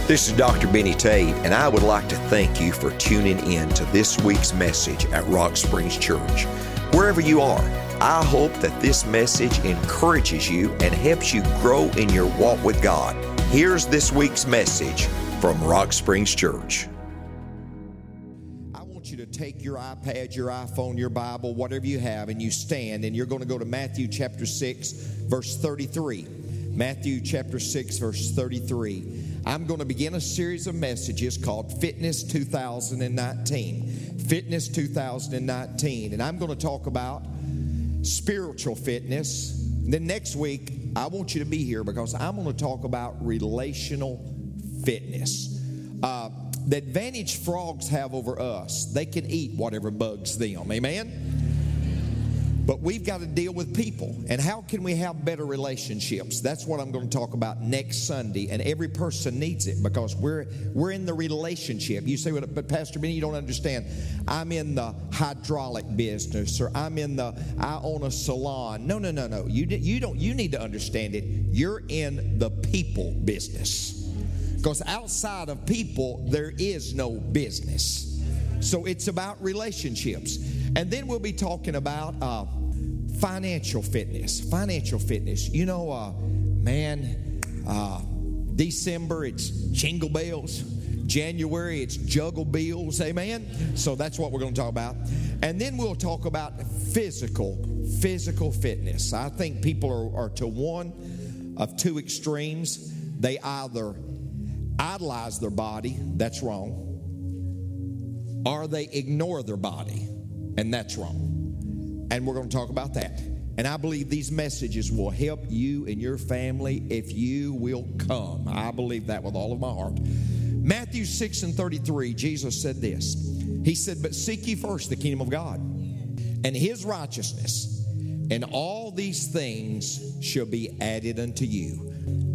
This is Dr. Benny Tate, and I would like to thank you for tuning in to this week's message at Rock Springs Church. Wherever you are, I hope that this message encourages you and helps you grow in your walk with God. Here's this week's message from Rock Springs Church. I want you to take your iPad, your iPhone, your Bible, whatever you have, and you stand, and you're going to go to Matthew chapter 6, verse 33. Matthew chapter 6, verse 33. I'm going to begin a series of messages called Fitness 2019. Fitness 2019. And I'm going to talk about spiritual fitness. Then next week, I want you to be here because I'm going to talk about relational fitness. The advantage frogs have over us, they can eat whatever bugs them. Amen? But we've got to deal with people. And how can we have better relationships? That's what I'm going to talk about next Sunday. And every person needs it because we're in the relationship. You say, but Pastor Benny, you don't understand. I'm in the hydraulic business, or I own a salon. No. You need to understand it. You're in the people business. Because outside of people, there is no business. So it's about relationships. And then we'll be talking about financial fitness. Financial fitness. You know, December, it's Jingle Bells. January, it's Juggle Bills. Amen? So that's what we're going to talk about. And then we'll talk about physical fitness. I think people are to one of two extremes. They either idolize their body, that's wrong, or they ignore their body, and that's wrong. And we're going to talk about that. And I believe these messages will help you and your family if you will come. I believe that with all of my heart. Matthew 6 and 33, Jesus said this. He said, "But seek ye first the kingdom of God and his righteousness, and all these things shall be added unto you."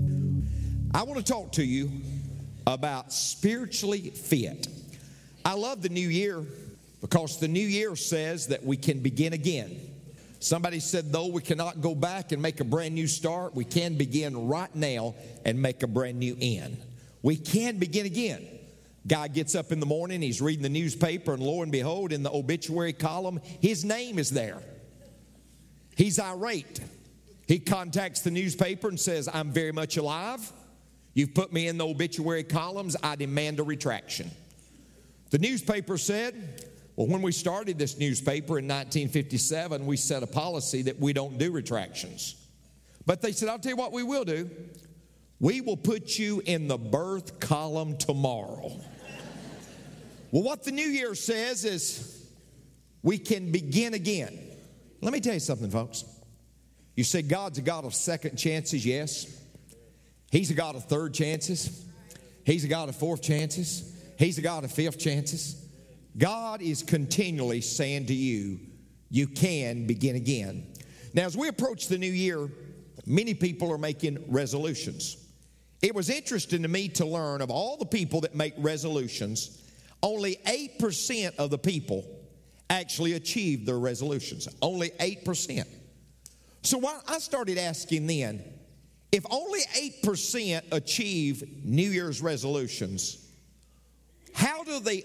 I want to talk to you about spiritually fit. I love the new year because the new year says that we can begin again. Somebody said, though we cannot go back and make a brand new start, we can begin right now and make a brand new end. We can begin again. Guy gets up in the morning, he's reading the newspaper, and lo and behold, in the obituary column, his name is there. He's irate. He contacts the newspaper and says, "I'm very much alive. You've put me in the obituary columns. I demand a retraction." The newspaper said, well, when we started this newspaper in 1957, we set a policy that we don't do retractions. But they said, I'll tell you what we will do. We will put you in the birth column tomorrow. Well, what the new year says is we can begin again. Let me tell you something, folks. You say God's a God of second chances. Yes. He's a God of third chances. He's a God of fourth chances. He's a God of fifth chances. God is continually saying to you, you can begin again. Now, as we approach the new year, many people are making resolutions. It was interesting to me to learn of all the people that make resolutions, only 8% of the people actually achieve their resolutions. Only 8%. So I started asking then, if only 8% achieve New Year's resolutions, how does the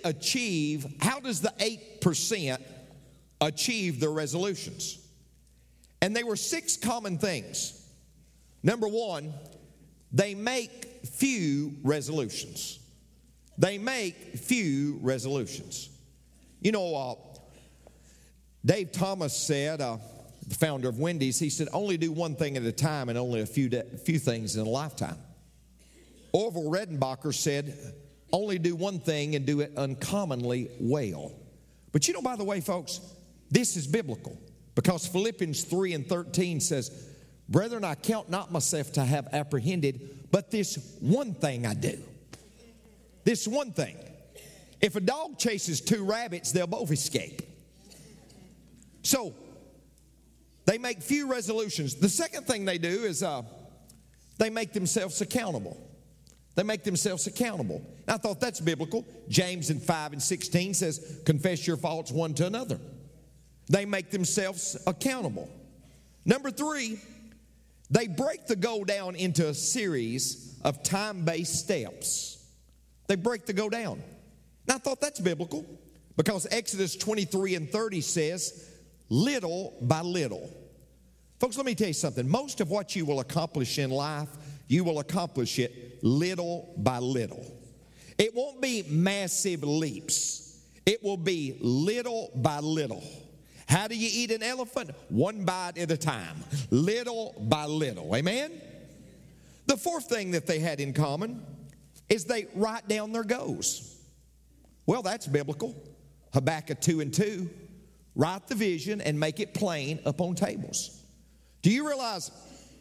8% achieve their resolutions? And there were 6 common things. Number one, they make few resolutions. They make few resolutions. You know, Dave Thomas said, the founder of Wendy's, he said, only do one thing at a time and only a few things in a lifetime. Orville Redenbacher said, only do one thing and do it uncommonly well. But you know, by the way, folks, this is biblical because Philippians 3 and 13 says, brethren, I count not myself to have apprehended, but this one thing I do. This one thing. If a dog chases 2 rabbits, they'll both escape. So, they make few resolutions. The second thing they do is they make themselves accountable. They make themselves accountable. And I thought that's biblical. James in 5 and 16 says, confess your faults one to another. They make themselves accountable. Number 3, they break the goal down into a series of time-based steps. They break the go down. And I thought that's biblical because Exodus 23:30 says, little by little. Folks, let me tell you something. Most of what you will accomplish in life, you will accomplish it little by little. It won't be massive leaps. It will be little by little. How do you eat an elephant? One bite at a time, little by little. Amen? The fourth thing that they had in common is they write down their goals. Well, that's biblical. Habakkuk 2:2, write the vision and make it plain upon tables. Do you realize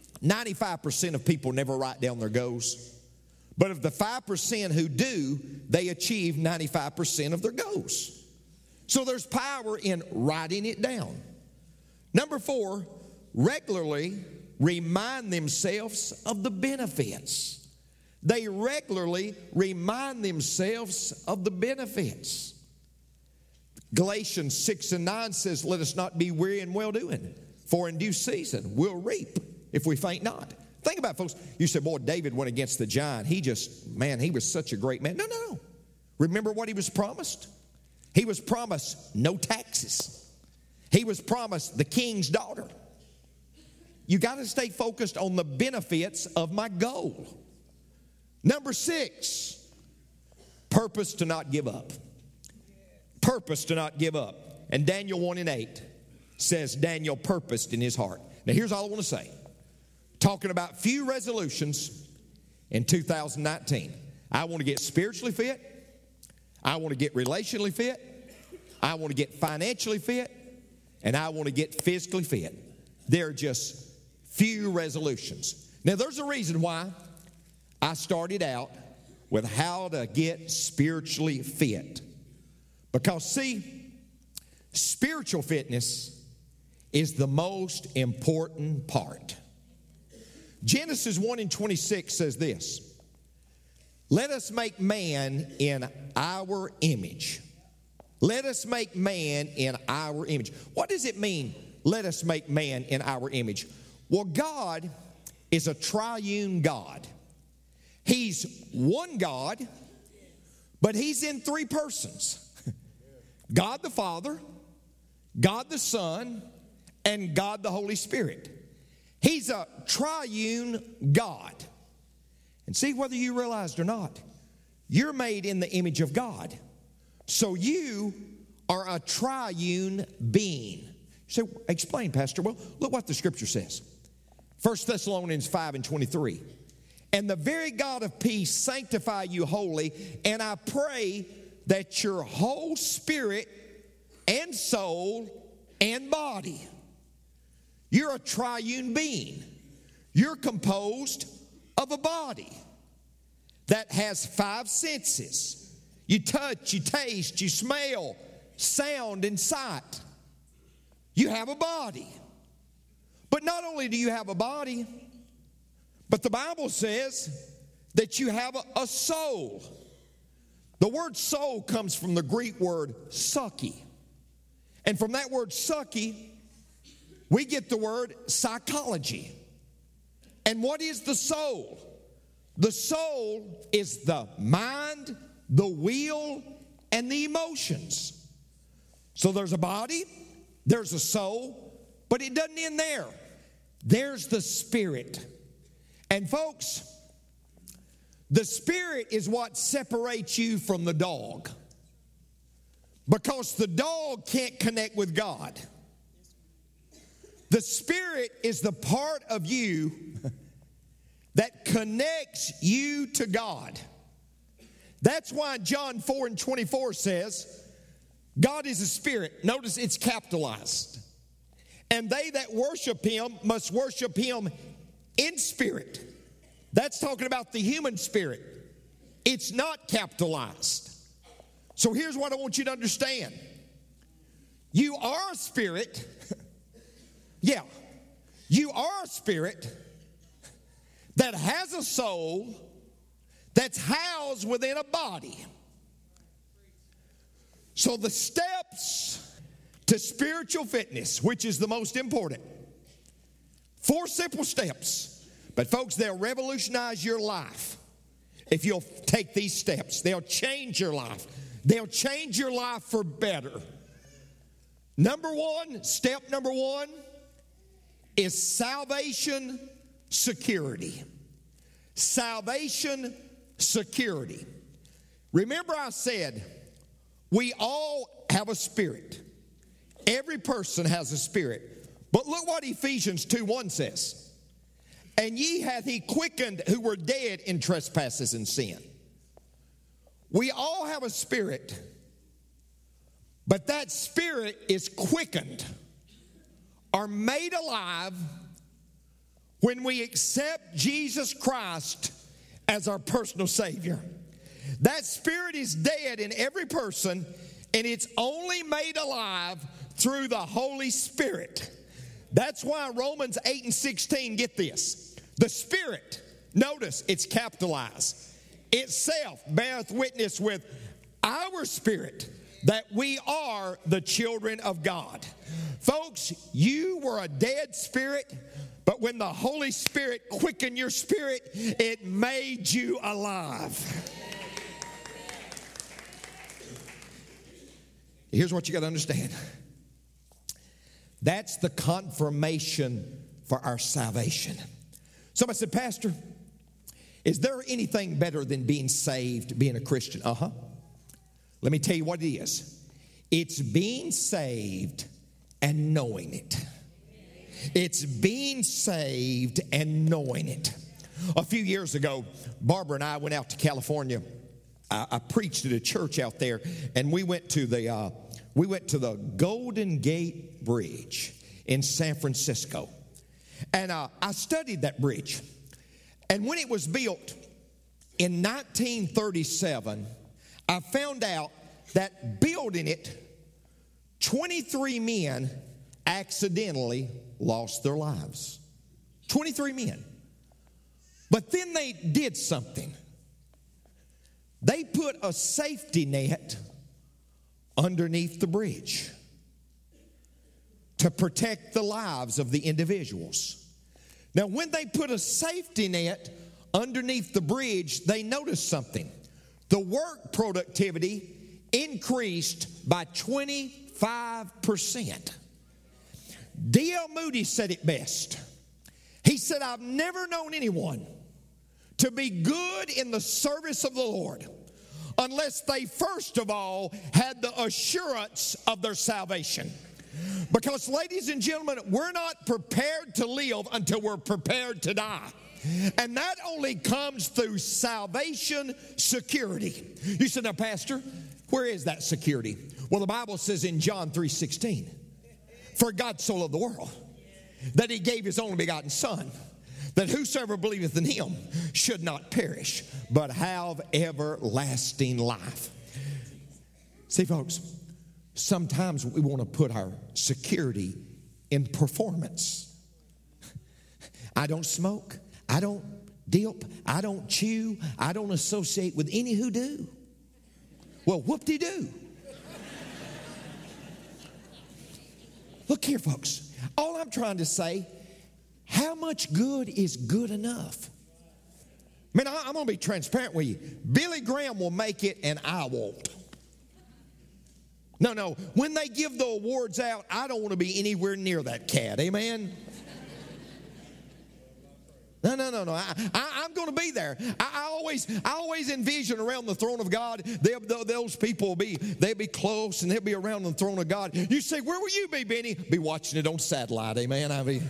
95% of people never write down their goals? But of the 5% who do, they achieve 95% of their goals. So there's power in writing it down. Number 4, regularly remind themselves of the benefits. They regularly remind themselves of the benefits. Galatians 6:9 says, let us not be weary in well-doing, for in due season we'll reap if we faint not. Think about it, folks. You said, boy, David went against the giant. He was such a great man. No. Remember what he was promised? He was promised no taxes. He was promised the king's daughter. You got to stay focused on the benefits of my goal. Number 6, purpose to not give up. Purpose to not give up. And Daniel 1:8 says Daniel purposed in his heart. Now here's all I want to say. Talking about few resolutions in 2019. I want to get spiritually fit. I want to get relationally fit. I want to get financially fit. And I want to get physically fit. They're just few resolutions. Now there's a reason why I started out with how to get spiritually fit. Because see, spiritual fitness is the most important part. Genesis 1:26 says this, let us make man in our image. Let us make man in our image. What does it mean, let us make man in our image? Well, God is a triune God. He's one God, but he's in 3 persons. God the Father, God the Son, and God the Holy Spirit. He's a triune God. And see, whether you realized or not, you're made in the image of God. So you are a triune being. You say, explain, Pastor. Well, look what the scripture says. 1 Thessalonians 5:23. And the very God of peace sanctify you wholly, and I pray that your whole spirit and soul and body. You're a triune being. You're composed of a body that has 5 senses. You touch, you taste, you smell, sound, and sight. You have a body. But not only do you have a body, but the Bible says that you have a soul. The word soul comes from the Greek word psyche. And from that word psyche, we get the word psychology. And what is the soul? The soul is the mind, the will, and the emotions. So there's a body, there's a soul, but it doesn't end there. There's the spirit. And folks, the spirit is what separates you from the dog. Because the dog can't connect with God. The spirit is the part of you that connects you to God. That's why John 4:24 says, God is a spirit. Notice it's capitalized. And they that worship him must worship him in spirit. That's talking about the human spirit. It's not capitalized. So here's what I want you to understand. You are a spirit. Yeah. You are a spirit that has a soul that's housed within a body. So the steps to spiritual fitness, which is the most important, 4 simple steps. But folks, they'll revolutionize your life. if you'll take these steps. They'll change your life. They'll change your life for better. Step number one is salvation security. Salvation security. Remember I said, we all have a spirit. Every person has a spirit. But look what Ephesians 2:1 says. And ye hath he quickened who were dead in trespasses and sin. We all have a spirit, but that spirit is quickened or made alive when we accept Jesus Christ as our personal Savior. That spirit is dead in every person, and it's only made alive through the Holy Spirit. That's why Romans 8:16, get this. The Spirit, notice it's capitalized, itself beareth witness with our spirit that we are the children of God. Folks, you were a dead spirit, but when the Holy Spirit quickened your spirit, it made you alive. Here's what you got to understand. That's the confirmation for our salvation. Somebody said, Pastor, is there anything better than being saved, being a Christian? Let me tell you what it is. It's being saved and knowing it. It's being saved and knowing it. A few years ago, Barbara and I went out to California. I preached at a church out there, and we went to the Golden Gate Bridge in San Francisco. And I studied that bridge. And when it was built in 1937, I found out that building it, 23 men accidentally lost their lives. 23 men. But then they did something. They put a safety net underneath the bridge to protect the lives of the individuals. Now, when they put a safety net underneath the bridge, they noticed something. The work productivity increased by 25%. D.L. Moody said it best. He said, I've never known anyone to be good in the service of the Lord unless they first of all had the assurance of their salvation. Because, ladies and gentlemen, we're not prepared to live until we're prepared to die. And that only comes through salvation security. You said, now, Pastor, where is that security? Well, the Bible says in John 3:16, for God so loved the world that he gave his only begotten Son, that whosoever believeth in him should not perish, but have everlasting life. See, folks, sometimes we want to put our security in performance. I don't smoke. I don't dip. I don't chew. I don't associate with any who do. Well, whoop-de-doo. Look here, folks. All I'm trying to say, how much good is good enough? Man, I'm going to be transparent with you. Billy Graham will make it and I won't. No. When they give the awards out, I don't want to be anywhere near that cat. Amen? No. I'm going to be there. I always envision around the throne of God, those people they'll be close and they'll be around the throne of God. You say, where will you be, Benny? Be watching it on satellite. Amen?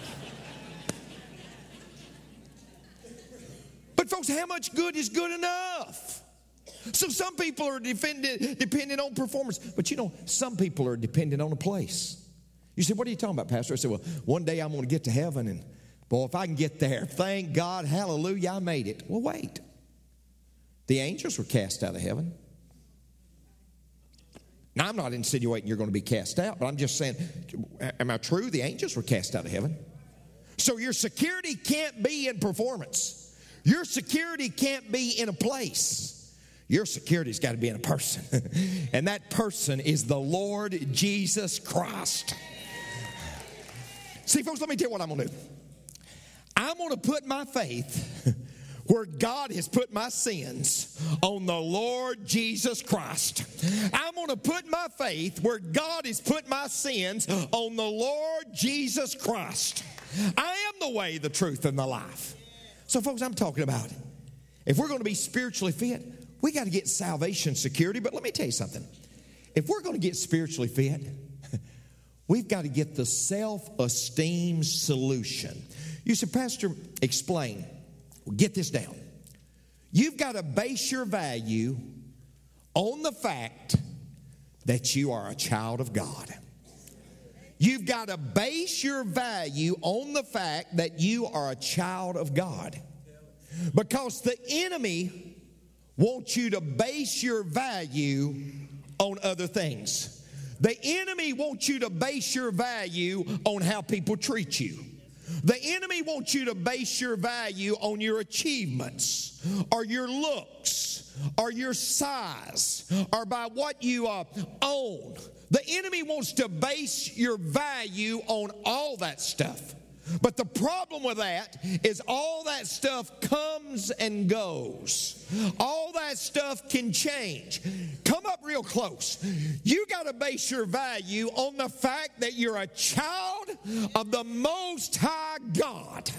But folks, how much good is good enough? So some people are dependent on performance. But you know, some people are dependent on a place. You say, what are you talking about, Pastor? I said, well, one day I'm going to get to heaven, and boy, if I can get there, thank God, hallelujah, I made it. Well, wait. The angels were cast out of heaven. Now, I'm not insinuating you're going to be cast out, but I'm just saying, am I true? The angels were cast out of heaven. So your security can't be in performance. Your security can't be in a place. Your security's got to be in a person. And that person is the Lord Jesus Christ. See, folks, let me tell you what I'm going to do. I'm going to put my faith where God has put my sins on the Lord Jesus Christ. I'm going to put my faith where God has put my sins on the Lord Jesus Christ. I am the way, the truth, and the life. So, folks, I'm talking about if we're going to be spiritually fit, we got to get salvation security. But let me tell you something. If we're going to get spiritually fit, we've got to get the self-esteem solution. You said, Pastor, explain. Well, get this down. You've got to base your value on the fact that you are a child of God. You've got to base your value on the fact that you are a child of God. Because the enemy wants you to base your value on other things. The enemy wants you to base your value on how people treat you. The enemy wants you to base your value on your achievements or your looks or your size or by what you own. The enemy wants to base your value on all that stuff. But the problem with that is all that stuff comes and goes. All that stuff can change. Come up real close. You got to base your value on the fact that you're a child of the Most High God.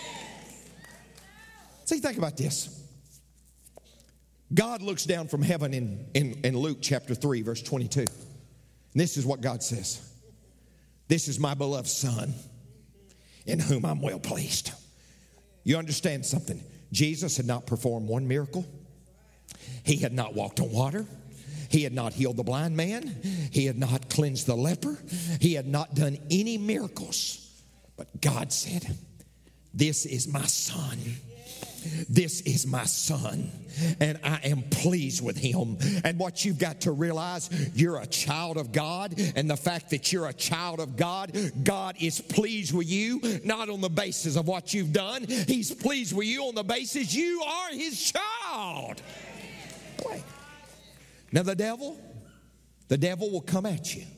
See, think about this. God looks down from heaven in Luke chapter 3, verse 22. And this is what God says. This is my beloved Son, in whom I'm well pleased. You understand something? Jesus had not performed one miracle. He had not walked on water. He had not healed the blind man. He had not cleansed the leper. He had not done any miracles. But God said, this is my Son. This is my Son, and I am pleased with him. And what you've got to realize, you're a child of God, and the fact that you're a child of God, God is pleased with you, not on the basis of what you've done. He's pleased with you on the basis you are his child. Wait. Now the devil will come at you.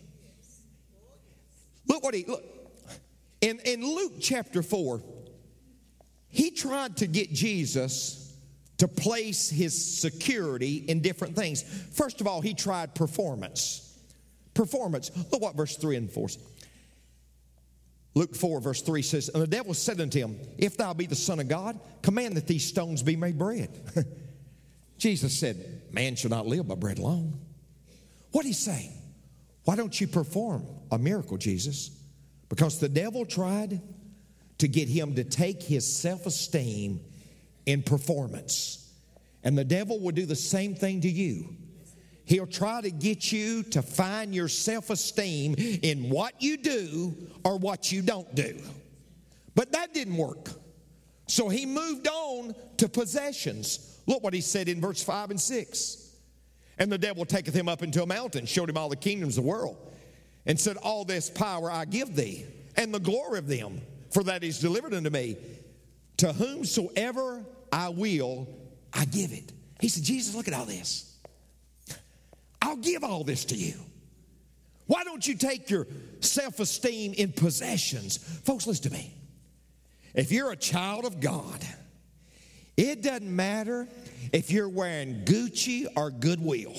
Look in Luke chapter 4. He tried to get Jesus to place his security in different things. First of all, he tried performance. Performance. Look what verse 3 and 4 says. Luke 4 verse 3 says, and the devil said unto him, if thou be the Son of God, command that these stones be made bread. Jesus said, man shall not live by bread alone. What did he say? Why don't you perform a miracle, Jesus? Because the devil tried to get him to take his self-esteem in performance. And the devil will do the same thing to you. He'll try to get you to find your self-esteem in what you do or what you don't do. But that didn't work. So he moved on to possessions. Look what he said in verse 5 and 6. And the devil taketh him up into a mountain, showed him all the kingdoms of the world, and said, all this power I give thee, and the glory of them, for that is delivered unto me. To whomsoever I will, I give it. He said, Jesus, look at all this. I'll give all this to you. Why don't you take your self-esteem in possessions? Folks, listen to me. If you're a child of God, it doesn't matter if you're wearing Gucci or Goodwill.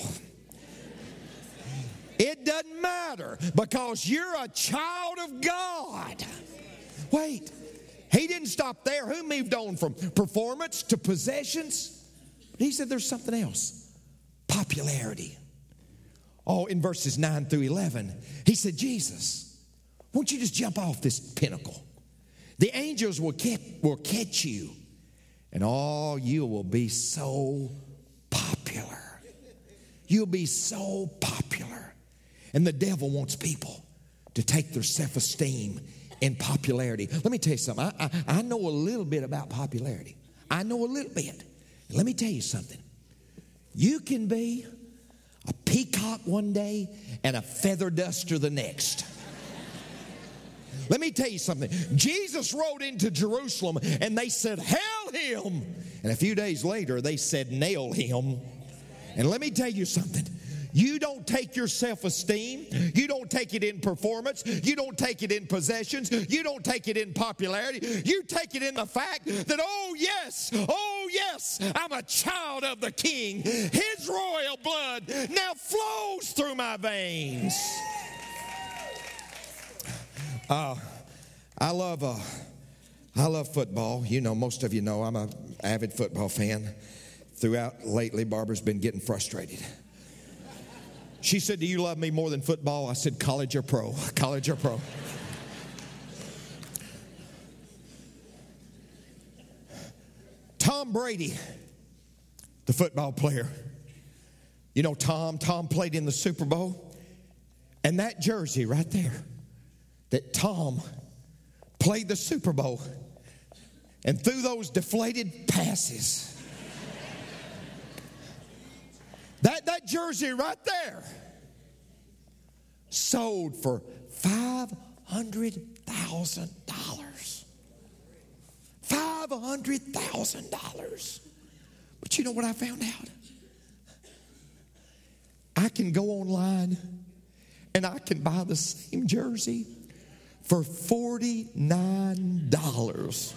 It doesn't matter because you're a child of God. Wait, he didn't stop there. Who moved on from performance to possessions? He said there's something else. Popularity. Oh, in verses 9 through 11, he said, Jesus, won't you just jump off this pinnacle? The angels will catch you, and oh, you will be so popular. You'll be so popular. And the devil wants people to take their self-esteem in popularity. Let me tell you something. I know a little bit about popularity. I know a little bit. And let me tell you something. You can be a peacock one day and a feather duster the next. Let me tell you something. Jesus rode into Jerusalem and they said, hail him. And a few days later, they said, nail him. And let me tell you something. You don't take your self-esteem. You don't take it in performance. You don't take it in possessions. You don't take it in popularity. You take it in the fact that, oh yes, I'm a child of the King. His royal blood now flows through my veins. I love football. You know, most of you know I'm an avid football fan. Throughout lately, Barbara's been getting frustrated. She said, do you love me more than football? I said, college or pro? College or pro? Tom Brady, the football player. You know Tom played in the Super Bowl. And that jersey right there, that Tom played the Super Bowl and threw those deflated passes. That jersey right there sold for $500,000. $500,000. But you know what I found out? I can go online and I can buy the same jersey for $49.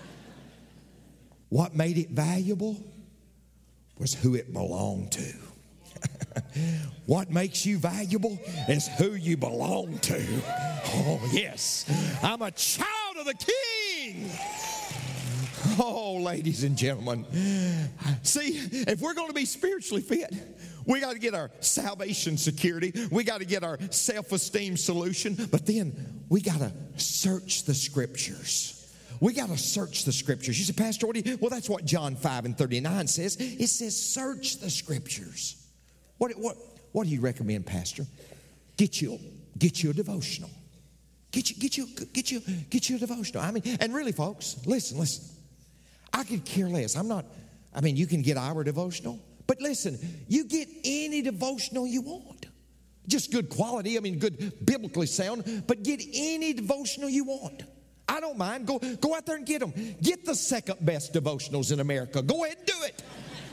What made it valuable was who it belonged to. What makes you valuable is who you belong to. Oh, yes. I'm a child of the King. Oh, ladies and gentlemen. See, if we're going to be spiritually fit, we got to get our salvation security. We got to get our self-esteem solution. But then we got to search the Scriptures. We got to search the Scriptures. You say, Pastor, what do you... Well, that's what John 5:39 says. It says, search the Scriptures. What do you recommend, Pastor? Get you a devotional. Get you a devotional. I mean, and really, folks, listen. I could care less. You can get our devotional. But listen, you get any devotional you want. Just good quality, good biblically sound, but get any devotional you want. I don't mind. Go out there and get them. Get the second best devotionals in America. Go ahead and do it.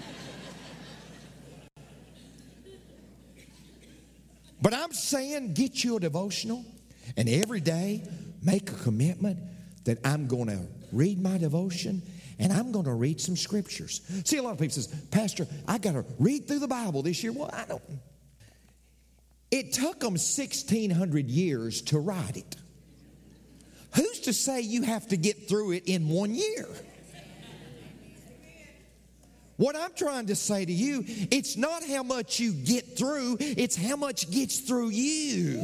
But I'm saying get you a devotional and every day make a commitment that I'm going to read my devotion and I'm going to read some scriptures. See, a lot of people says, Pastor, I got to read through the Bible this year. Well, I don't. It took them 1,600 years to write it. Who's to say you have to get through it in 1 year? What I'm trying to say to you, it's not how much you get through, it's how much gets through you.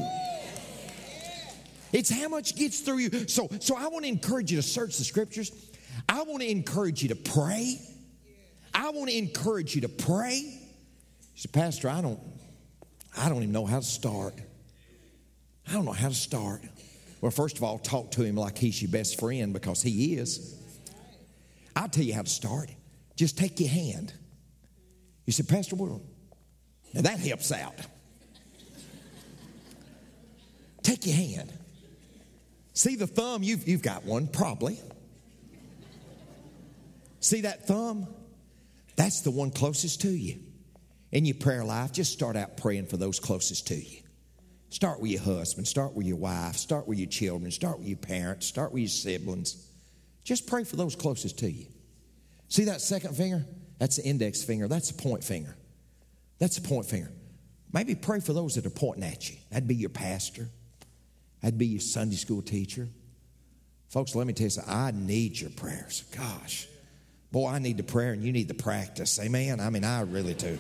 It's how much gets through you. So I want to encourage you to search the Scriptures. I want to encourage you to pray. I want to encourage you to pray. You say, Pastor, I don't even know how to start. I don't know how to start. Well, first of all, talk to him like he's your best friend, because he is. I'll tell you how to start. Just take your hand. You say, Pastor, well, now that helps out. Take your hand. See the thumb? You've got one, probably. See that thumb? That's the one closest to you. In your prayer life, just start out praying for those closest to you. Start with your husband. Start with your wife. Start with your children. Start with your parents. Start with your siblings. Just pray for those closest to you. See that second finger? That's the index finger. That's the point finger. That's the point finger. Maybe pray for those that are pointing at you. That'd be your pastor. That'd be your Sunday school teacher. Folks, let me tell you something. I need your prayers. Gosh. Boy, I need the prayer and you need the practice. Amen? I really do.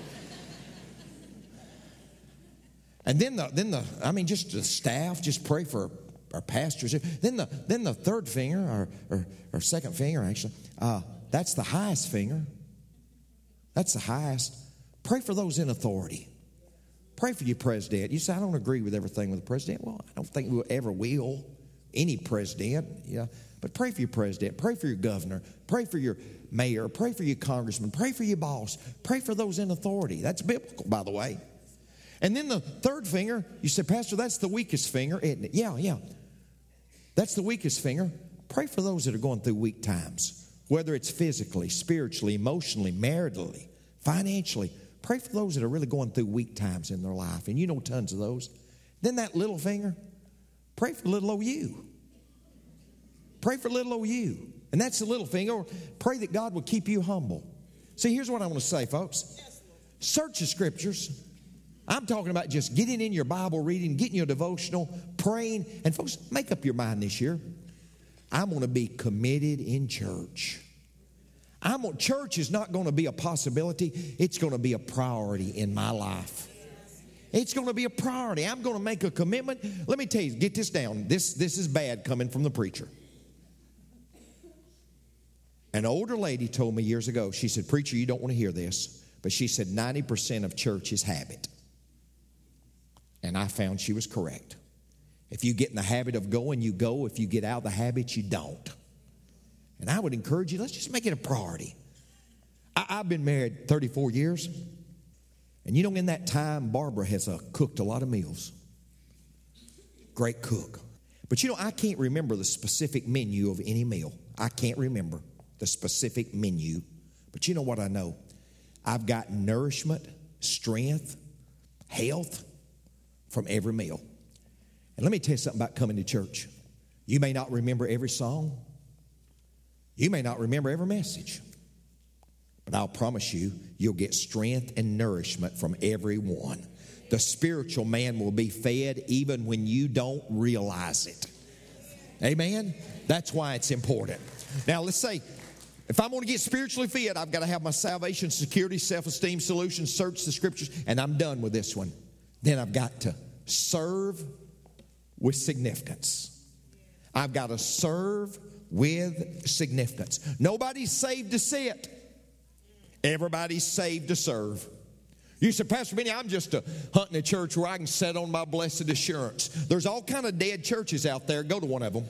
And then just the staff, just pray for our pastors. Then the third finger, or second finger actually, that's the highest finger. That's the highest. Pray for those in authority. Pray for your president. You say, I don't agree with everything with the president. Well, I don't think we ever will. Any president, yeah. But pray for your president. Pray for your governor. Pray for your mayor. Pray for your congressman. Pray for your boss. Pray for those in authority. That's biblical, by the way. And then the third finger, you say, Pastor, that's the weakest finger, isn't it? Yeah. That's the weakest finger. Pray for those that are going through weak times. Whether it's physically, spiritually, emotionally, maritally, financially. Pray for those that are really going through weak times in their life. And you know tons of those. Then that little finger, pray for little old you. Pray for little old you. And that's the little thing. Or pray that God will keep you humble. See, here's what I want to say, folks. Search the Scriptures. I'm talking about just getting in your Bible reading, getting your devotional, praying. And folks, make up your mind this year. I'm going to be committed in church. Church is not going to be a possibility. It's going to be a priority in my life. It's going to be a priority. I'm going to make a commitment. Let me tell you, get this down. This is bad coming from the preacher. An older lady told me years ago, she said, "Preacher, you don't want to hear this," but she said 90% of church is habit. And I found she was correct. If you get in the habit of going, you go. If you get out of the habit, you don't. And I would encourage you, let's just make it a priority. I've been married 34 years. And you know, in that time, Barbara has cooked a lot of meals. Great cook. But you know, I can't remember the specific menu of any meal. I can't remember the specific menu. But you know what I know? I've got nourishment, strength, health from every meal. And let me tell you something about coming to church. You may not remember every song. You may not remember every message. But I'll promise you, you'll get strength and nourishment from every one. The spiritual man will be fed even when you don't realize it. Amen? That's why it's important. Now, let's say, if I'm going to get spiritually fed, I've got to have my salvation, security, self-esteem, solutions, search the Scriptures, and I'm done with this one. Then I've got to serve with significance. I've got to serve with significance. Nobody's saved to sit. Everybody's saved to serve. You said, "Pastor Benny, I'm just hunting a church where I can sit on my blessed assurance." There's all kind of dead churches out there. Go to one of them.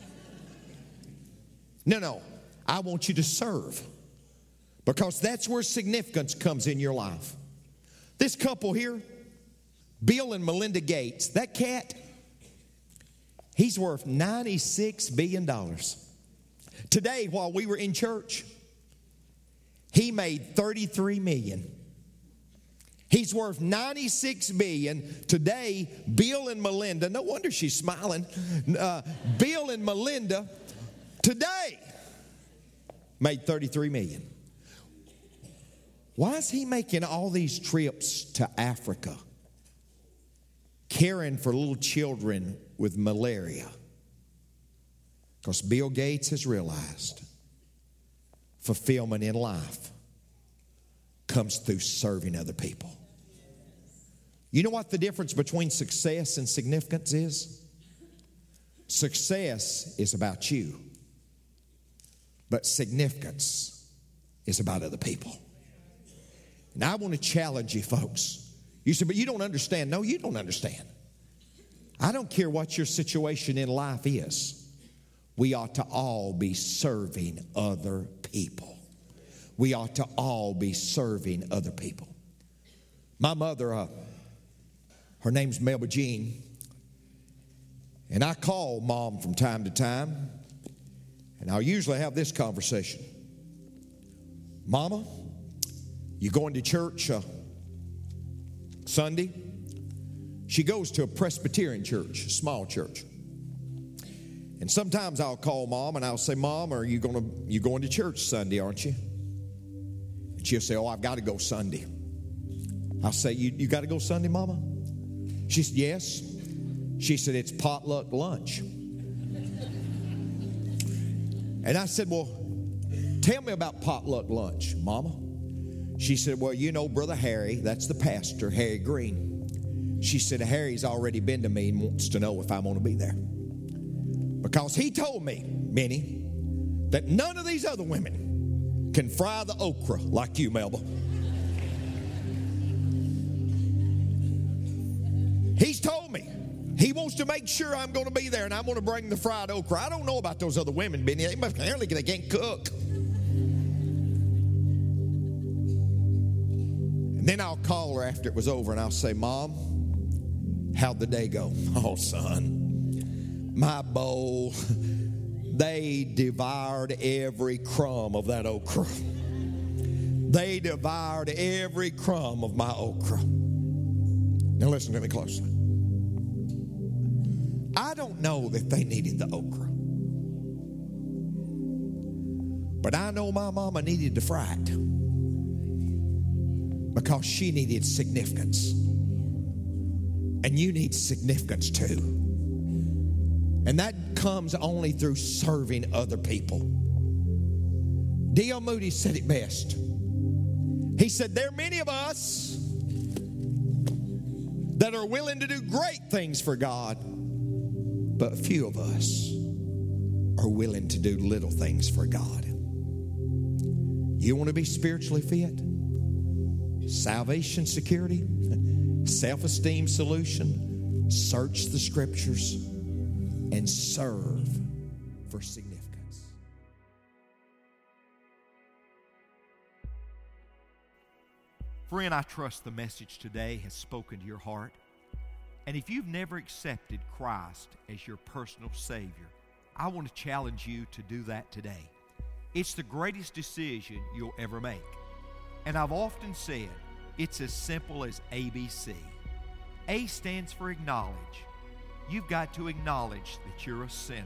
No. I want you to serve, because that's where significance comes in your life. This couple here, Bill and Melinda Gates, that cat, he's worth $96 billion. Today, while we were in church, he made $33 million. He's worth $96 billion. Today, Bill and Melinda, no wonder she's smiling. Bill and Melinda today made $33 million. Why is he making all these trips to Africa, caring for little children with malaria? Because Bill Gates has realized fulfillment in life comes through serving other people. You know what the difference between success and significance is? Success is about you, but significance is about other people. And I want to challenge you, folks. You say, "But you don't understand." No, you don't understand. I don't care what your situation in life is. We ought to all be serving other people. We ought to all be serving other people. My mother, her name's Melba Jean, and I call Mom from time to time, and I'll usually have this conversation. "Mama, you going to church Sunday?" She goes to a Presbyterian church, a small church. And sometimes I'll call Mom and I'll say, "Mom, are you going to church Sunday, aren't you?" And she'll say, "Oh, I've got to go Sunday." I'll say, you got to go Sunday, Mama?" She said, "Yes." She said, "It's potluck lunch." And I said, "Well, tell me about potluck lunch, Mama." She said, "Well, you know Brother Harry, that's the pastor, Harry Green." She said, "Harry's already been to me and wants to know if I'm going to be there. Because he told me, Benny, that none of these other women can fry the okra like you, Melba. He's told me he wants to make sure I'm going to be there and I'm going to bring the fried okra. I don't know about those other women, Benny. Apparently they can't cook." And then I'll call her after it was over and I'll say, "Mom, how'd the day go?" "Oh, son, my bowl, they devoured every crumb of that okra. They devoured every crumb of my okra." Now listen to me closely. I don't know that they needed the okra. But I know my mama needed to fight because she needed significance. And you need significance too. And that comes only through serving other people. D.L. Moody said it best. He said, there are many of us that are willing to do great things for God, but few of us are willing to do little things for God. You want to be spiritually fit? Salvation security? Self-esteem solution? Search the Scriptures and serve for significance. Friend, I trust the message today has spoken to your heart. And if you've never accepted Christ as your personal Savior, I want to challenge you to do that today. It's the greatest decision you'll ever make. And I've often said it's as simple as ABC. A stands for acknowledge. You've got to acknowledge that you're a sinner.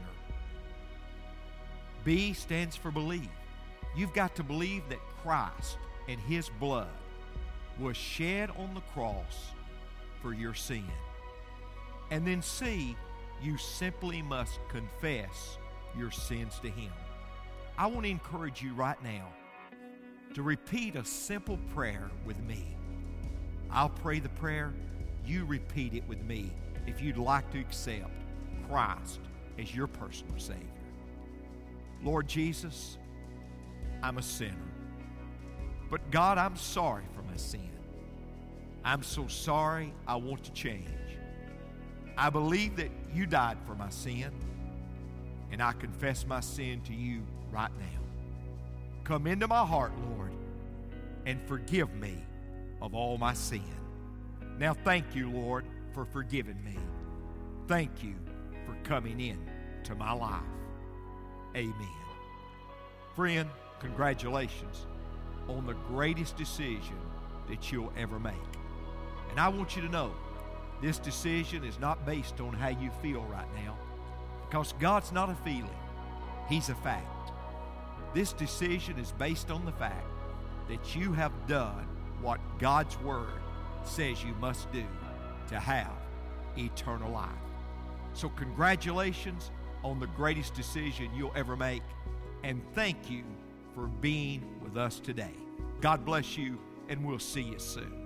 B stands for believe. You've got to believe that Christ and His blood was shed on the cross for your sin. And then C, you simply must confess your sins to Him. I want to encourage you right now to repeat a simple prayer with me. I'll pray the prayer, you repeat it with me if you'd like to accept Christ as your personal Savior. Lord Jesus, I'm a sinner. But God, I'm sorry for my sin. I'm so sorry, I want to change. I believe that you died for my sin, and I confess my sin to you right now. Come into my heart, Lord, and forgive me of all my sin. Now thank you, Lord, for forgiving me. Thank you for coming in to my life. Amen. Friend, congratulations on the greatest decision that you'll ever make. And I want you to know, this decision is not based on how you feel right now, because God's not a feeling, He's a fact. This decision is based on the fact that you have done what God's Word says you must do to have eternal life. So congratulations on the greatest decision you'll ever make, and thank you for being with us today. God bless you, and we'll see you soon.